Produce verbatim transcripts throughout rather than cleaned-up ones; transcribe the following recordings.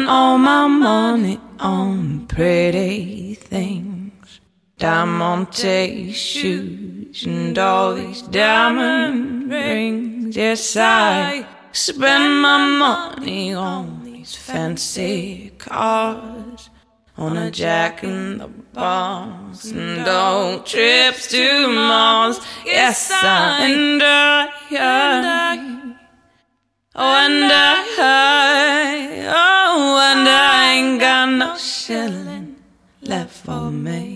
Spent all my money on pretty things, diamante shoes and all these diamond rings. Yes, I spend my money on these fancy cars, on a Jack in the Box and old trips to Mars. Yes, I and I, and I, oh, and I, oh, and I ain't got no shilling left for me.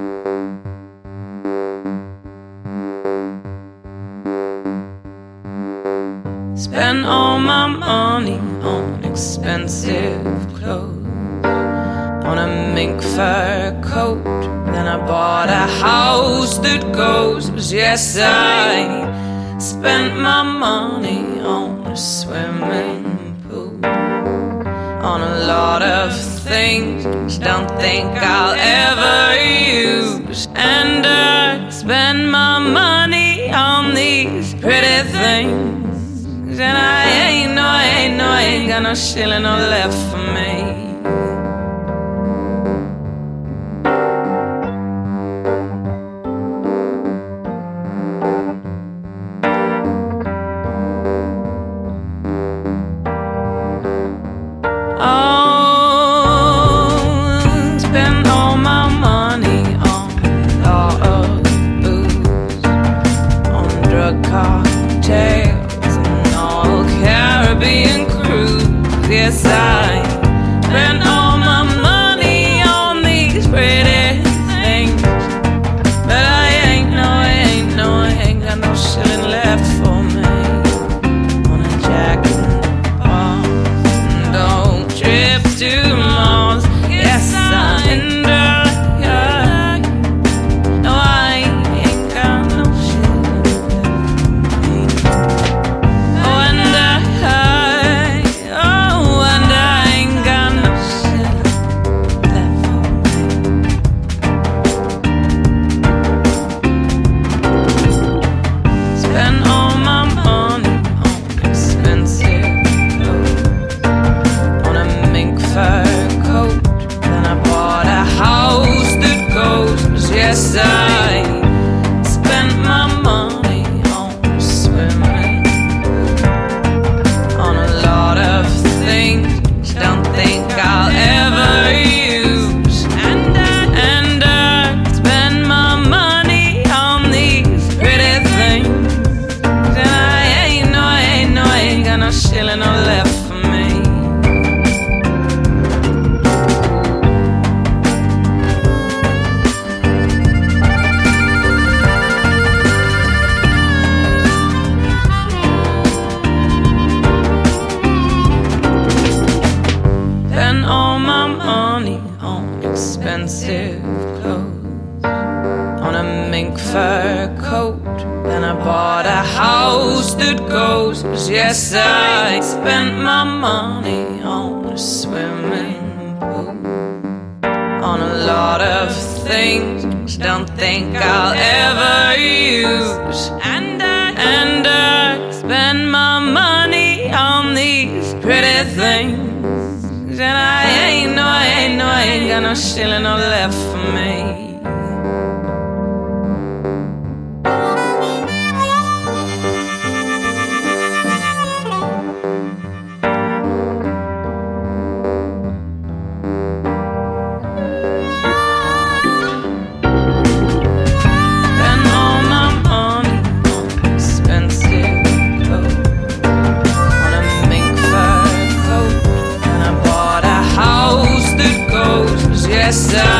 Spent all my money on expensive clothes, on a mink fur coat. Then I bought a house that goes. Yes, I spent my money on a swimming pool, on a lot of things don't think I'll ever use. And I spend my money on these pretty things, and I ain't no, I ain't no, I ain't got no shilling or left for me. Yes, I spent all my money on these pretty things, but I ain't no, I ain't no, I ain't got no shilling left for me. On a Jack in the Box and old trips to Mars. Yes, I and I, no, I ain't got no shilling left for me. Oh, and I, yes, I spent my money on swimming, on a lot of things don't think I'll ever use. And I, and I spend my money on these pretty things, and I ain't no, I ain't no, I ain't got no shilling or left for me. All my money on expensive clothes, on a mink fur coat. Then I bought a house that goes. Yes, I spent my money on a swimming pool, on a lot of things don't think I'll ever use. And I, and I spend my money on these pretty things, and I ain't no, I ain't no, I ain't got no shilling or left for me. Spend all my money on expensive clothes, on a mink fur coat. House that goes, yes, I